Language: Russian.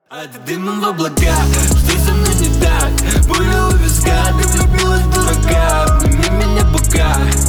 А ты дымом в облака, что со мной не так? Буря у виска, ты влюбилась в дурака. Обними меня пока.